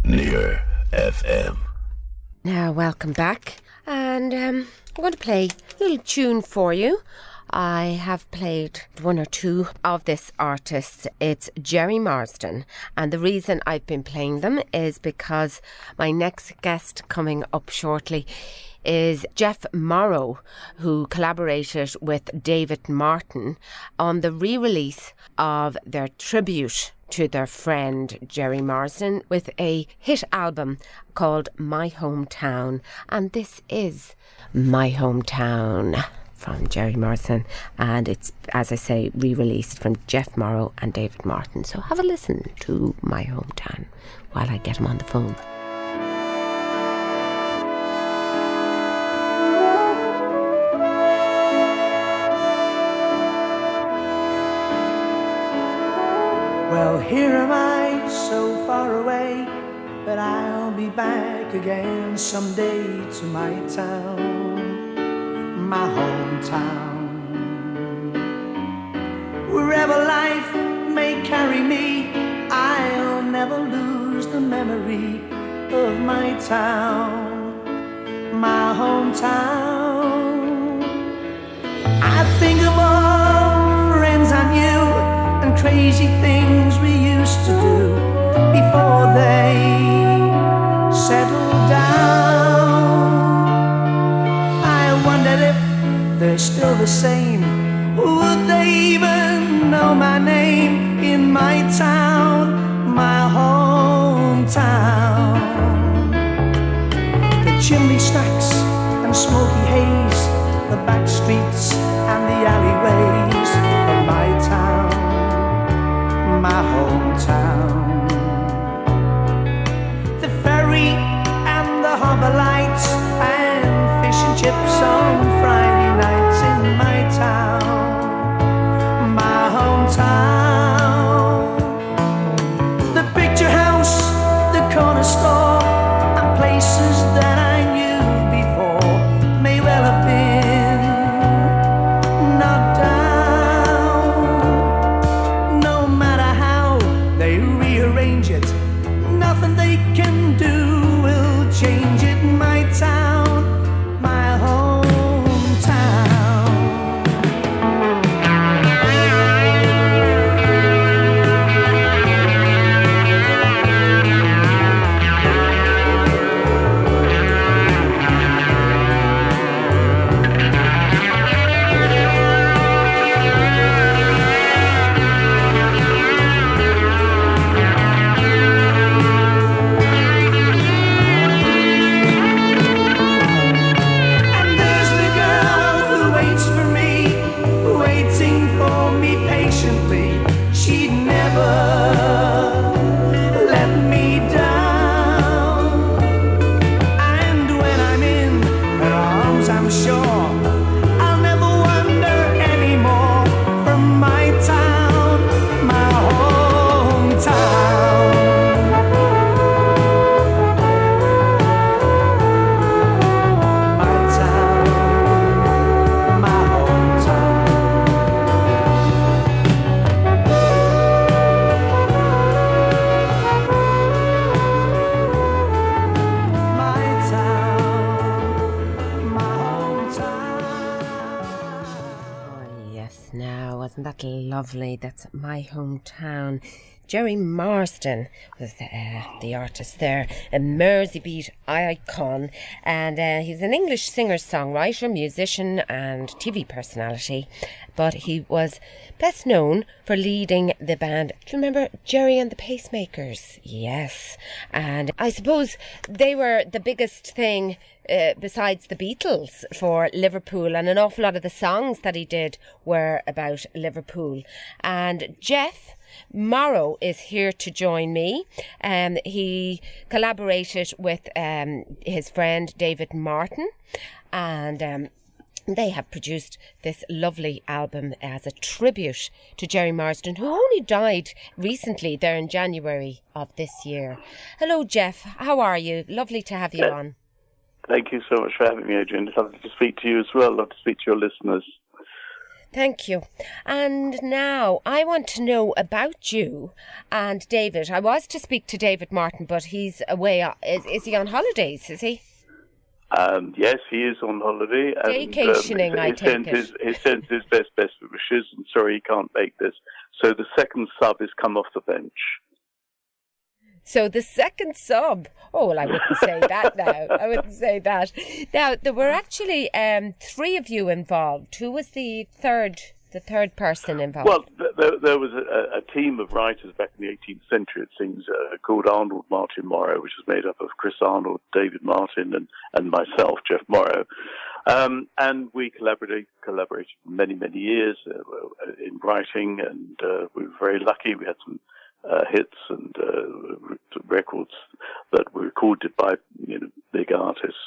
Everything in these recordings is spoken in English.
Near FM. Now, welcome back, and I'm going to play a little tune for you. I have played one or two of this artist. It's Gerry Marsden, and the reason I've been playing them is because my next guest coming up shortly is Jeff Morrow, who collaborated with David Martin on the re-release of their tribute to their friend Gerry Marsden with a hit album called My Hometown. And this is My Hometown from Gerry Marsden, and it's, as I say, re-released from Jeff Morrow and David Martin. So have a listen to My Hometown while I get him on the phone. Well, here am I, so far away, but I'll be back again someday to my town, my hometown. Wherever life may carry me, I'll never lose the memory of my town, my hometown. I think of all the friends I knew and crazy things we used to do before they settled down. I wondered if they're still the same. Would they even know my name in my town, my hometown? The chimney stacks and smoky haze, the back streets and the alleyways of my town, my hometown. The ferry and the harbour lights and fish and chips on Friday nights in my town, my hometown. The picture house, the corner store, and places that I knew before may well have been knocked down. No matter how they rearrange it, nothing they can do will change it. My town, my hometown. And there's the girl who waits for me, waiting for me patiently. She'd never let me down. And when I'm in her arms, I'm sure I'll never wander anymore from my town, my hometown. My town, my hometown. My town, my hometown. Oh, yes, now, wasn't that lovely? That's My Hometown. Gerry Marsden was the artist there, a Merseybeat icon, and he's an English singer-songwriter, musician and TV personality, but he was best known for leading the band. Do you remember Gerry and the Pacemakers? Yes, and I suppose they were the biggest thing besides the Beatles for Liverpool, and an awful lot of the songs that he did were about Liverpool. And Jeff Morrow is here to join me. He collaborated with his friend David Martin, and they have produced this lovely album as a tribute to Gerry Marsden, who only died recently, there in January of this year. Hello, Jeff. How are you? Lovely to have you on. Thank you so much for having me, Adrian. It's lovely to speak to you as well. Love to speak to your listeners. Thank you. And now I want to know about you and David. I was to speak to David Martin, but he's away. Is he on holidays, is he? Yes, he is on holiday. Vacationing, and, I take it. He sends his best wishes, and sorry he can't make this. So the second sub has come off the bench. So the second sub. Oh, well, I wouldn't say that now. I wouldn't say that. Now, there were actually three of you involved. Who was the third person involved? Well, there was a team of writers back in the 18th century, it seems, called Arnold Martin Morrow, which was made up of Chris Arnold, David Martin, and myself, Jeff Morrow. And we collaborated many, many years in writing, and we were very lucky. We had some hits and records that were recorded by big artists,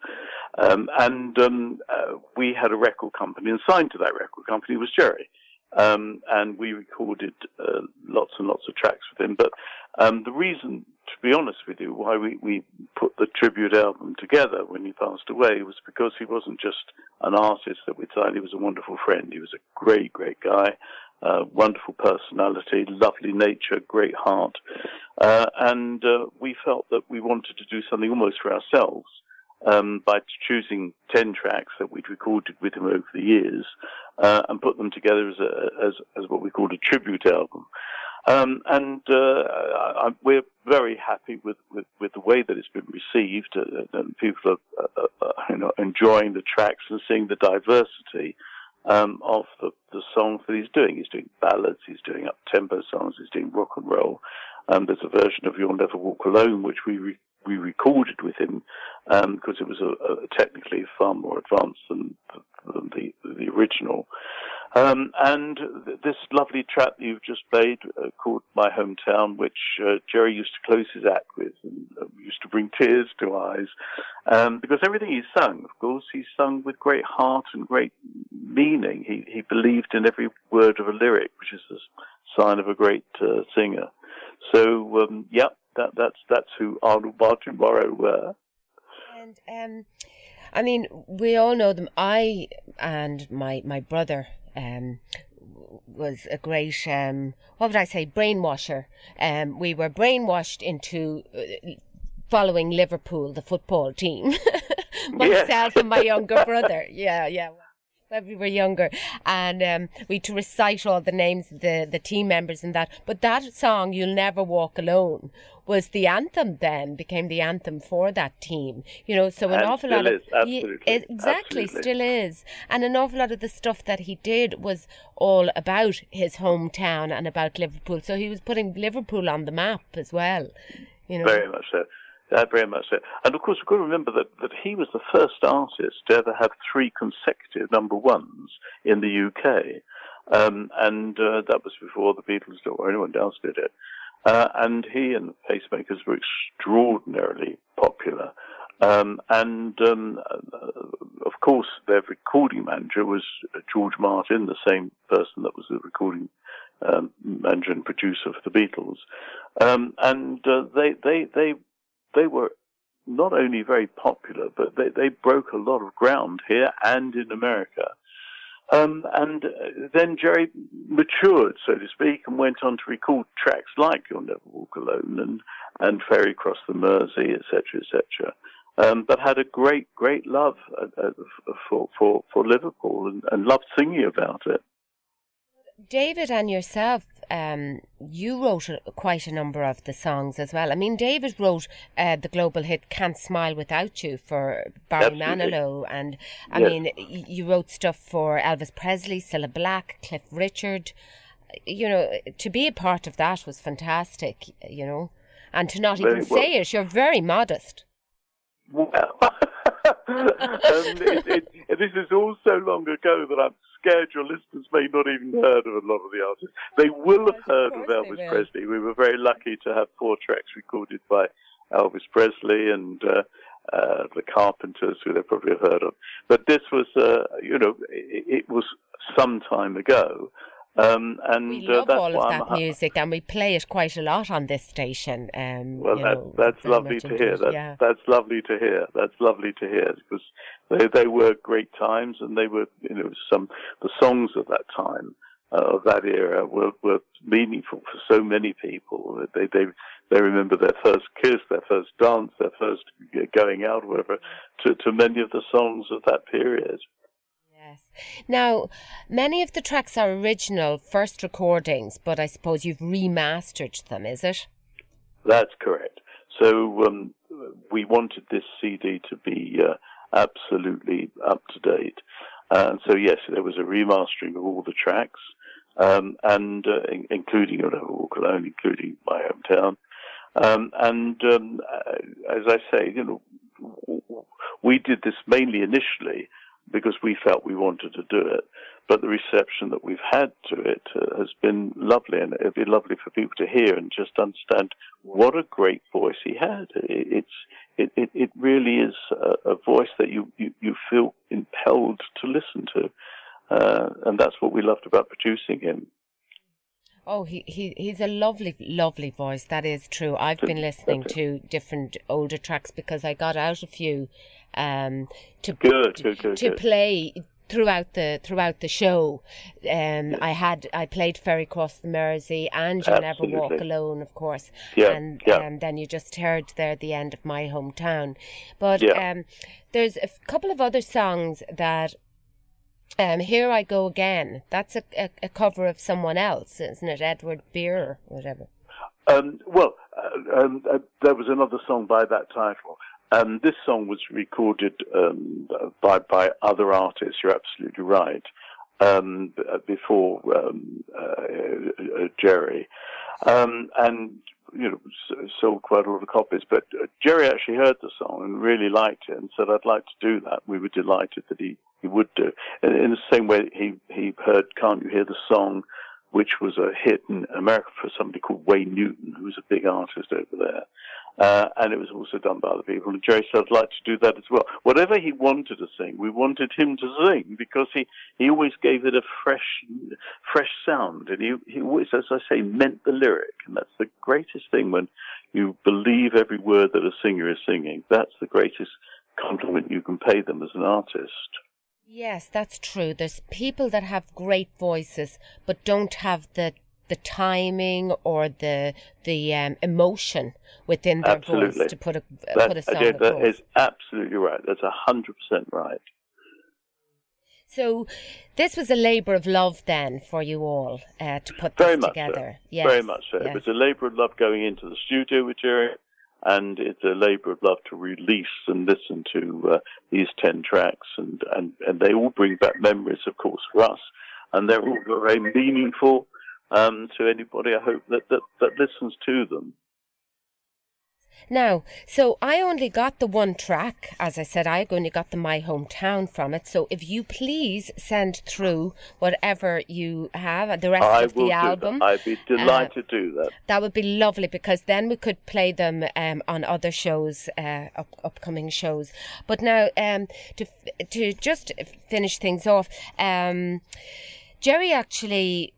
we had a record company, and signed to that record company was Jerry, and we recorded lots and lots of tracks with him. But the reason, to be honest with you, why we put the tribute album together when he passed away was because he wasn't just an artist that we'd signed. He was a wonderful friend. He was a great guy. Wonderful personality, lovely nature, great heart, and we felt that we wanted to do something almost for ourselves by choosing 10 tracks that we'd recorded with him over the years and put them together as what we called a tribute album. We're very happy with the way that it's been received, and people are enjoying the tracks and seeing the diversity of the songs that he's doing. He's doing ballads, he's doing up-tempo songs, he's doing rock and roll. There's a version of You'll Never Walk Alone, which we recorded with him because it was technically far more advanced than the original. And this lovely track that you've just played called My Hometown, which Jerry used to close his act with and used to bring tears to eyes. Because everything he sung, of course, he sung with great heart and great meaning. He believed in every word of a lyric, which is a sign of a great singer. So, that's who Arnold Martin Morrow were. And, I mean, we all know them. I and my brother was a great, what would I say, brainwasher. We were brainwashed into following Liverpool, the football team. Myself and my younger brother. Yeah. When we were younger, and we had to recite all the names of the team members and that. But that song, You'll Never Walk Alone, was the anthem then, became the anthem for that team. So an awful lot of... Exactly, still is. And an awful lot of the stuff that he did was all about his hometown and about Liverpool. So he was putting Liverpool on the map as well. Very much so. Very much so. And of course, we've got to remember that he was the first artist to ever have 3 consecutive number ones in the UK. That was before the Beatles or anyone else did it. And he and the Pacemakers were extraordinarily popular. Of course, their recording manager was George Martin, the same person that was the recording manager and producer for the Beatles. They were not only very popular, but they broke a lot of ground here and in America. Then Jerry matured, so to speak, and went on to record tracks like You'll Never Walk Alone and Ferry Across the Mersey, etc., etc. But had a great love for Liverpool and loved singing about it. David and yourself, you wrote quite a number of the songs as well. I mean, David wrote the global hit Can't Smile Without You for Barry Manilow. And, I mean, you wrote stuff for Elvis Presley, Cilla Black, Cliff Richard. To be a part of that was fantastic, And to not even say it, you're very modest. Well, this is all so long ago that I'm scared your listeners may not even heard of a lot of the artists. They will have heard of Elvis Presley. We were very lucky to have 4 tracks recorded by Elvis Presley and the Carpenters, who they probably have heard of. But this was, it was some time ago. We love all of that music, and we play it quite a lot on this station. That's lovely to hear. That's lovely to hear. That's lovely to hear, because they were great times, and they were, the songs of that time, of that era, were meaningful for so many people. They remember their first kiss, their first dance, their first going out, whatever, to many of the songs of that period. Yes. Now, many of the tracks are original first recordings, but I suppose you've remastered them, is it? That's correct. So we wanted this CD to be absolutely up to date. So yes, there was a remastering of all the tracks, and including Walk Alone, including My Hometown. As I say, we did this mainly initially because we felt we wanted to do it, but the reception that we've had to it has been lovely, and it'd be lovely for people to hear and just understand what a great voice he had. It really is a voice that you feel impelled to listen to, and that's what we loved about producing him. Oh, he's a lovely, lovely voice. That is true. I've been listening to different older tracks because I got out a few to play throughout the show. I played Ferry Cross the Mersey and You'll Never Walk Alone, of course. And then you just heard there the end of My Hometown. But there's a couple of other songs that Here I Go Again. That's a cover of someone else, isn't it? Edward Beer or whatever. There was another song by that title. This song was recorded by other artists. You're absolutely right. Before Jerry, and sold quite a lot of copies. But Jerry actually heard the song and really liked it and said, "I'd like to do that." We were delighted that he would do. In the same way, he heard "Can't You Hear the Song," which was a hit in America for somebody called Wayne Newton, who was a big artist over there. And it was also done by other people. And Jerry said, "I'd like to do that as well." Whatever he wanted to sing, we wanted him to sing, because he always gave it a fresh sound. And he always, as I say, meant the lyric. And that's the greatest thing, when you believe every word that a singer is singing. That's the greatest compliment you can pay them as an artist. Yes, that's true. There's people that have great voices but don't have the timing or the emotion within their voice to put a song across. That is absolutely right. That's 100% right. So this was a labour of love then for you all to put this together. So. Yes, very much so. Yes. It was a labour of love going into the studio with Jerry, and it's a labour of love to release and listen to these 10 tracks, and they all bring back memories, of course, for us, and they're all very meaningful to anybody, I hope, that listens to them. Now, so I only got the one track. As I said, I only got the My Hometown from it. So if you please send through whatever you have, the rest of the album. I'd be delighted to do that. That would be lovely, because then we could play them on other shows, upcoming shows. But now, to just finish things off, Jerry actually,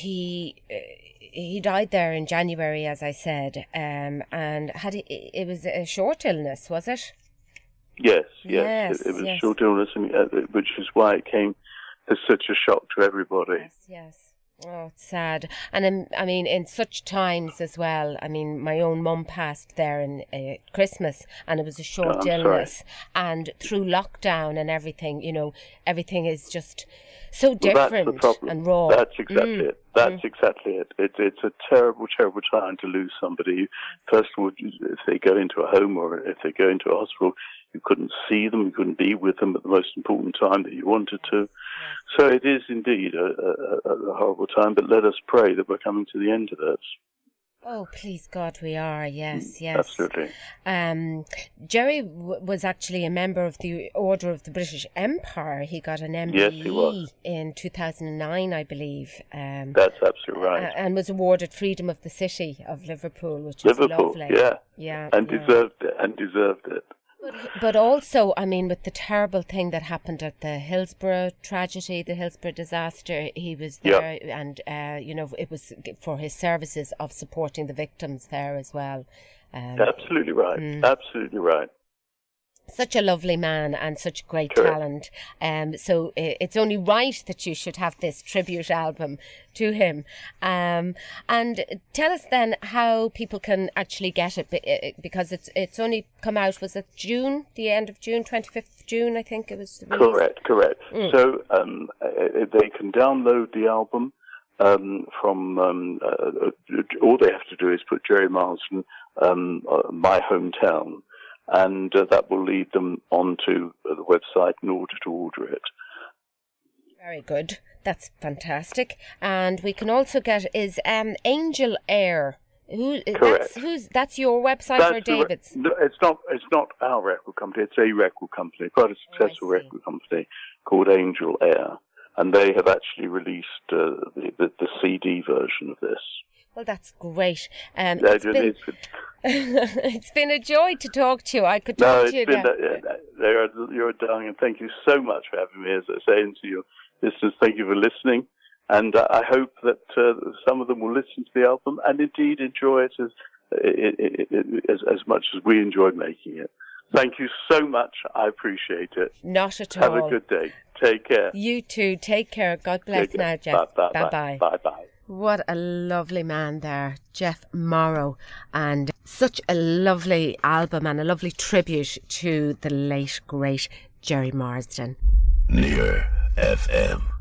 he died there in January, as I said, and it was a short illness, was it? Yes. It was a short illness, which is why it came as such a shock to everybody. Yes. Oh, it's sad. And I mean, in such times as well, I mean, my own mum passed there in Christmas, and it was a short illness. Sorry. And through lockdown and everything, everything is just so different and raw. That's exactly it. That's exactly it. It's a terrible, terrible time to lose somebody. First of all, if they go into a home or if they go into a hospital, you couldn't see them, you couldn't be with them at the most important time that you wanted to. Yes. So it is indeed a horrible time, but let us pray that we're coming to the end of it. Oh, please God, we are. Yes. Absolutely. Jerry was actually a member of the Order of the British Empire. He got an MBE yes, he was. In 2009, I believe. That's absolutely right. And was awarded Freedom of the City of Liverpool, which is lovely. Yeah. And deserved it. But also, I mean, with the terrible thing that happened at the Hillsborough tragedy, the Hillsborough disaster, he was there, and it was for his services of supporting the victims there as well. Absolutely right. Absolutely right. Such a lovely man and such great talent. So it's only right that you should have this tribute album to him. And tell us then how people can actually get it, because it's only come out, was it June, the end of June, 25th of June, I think it was released? Correct. So they can download the album from, all they have to do is put Jerry Marsden, My Hometown, and that will lead them onto the website in order to order it. Very good. That's fantastic. And we can also get Angel Air. Correct. That's your website or David's? No, it's not our record company. It's a record company, quite a successful record company called Angel Air, and they have actually released the CD version of this. Well, that's great. It's been a joy to talk to you. I could talk to you. You're a darling, and thank you so much for having me. As I say, and to your listeners, thank you for listening. And I hope that some of them will listen to the album and indeed enjoy it as much as we enjoyed making it. Thank you so much. I appreciate it. Not at all. Have a good day. Take care. You too. Take care. God bless now, Jeff. Bye-bye. Bye-bye. What a lovely man there, Jeff Morrow, and such a lovely album and a lovely tribute to the late, great Jerry Marsden. Near FM.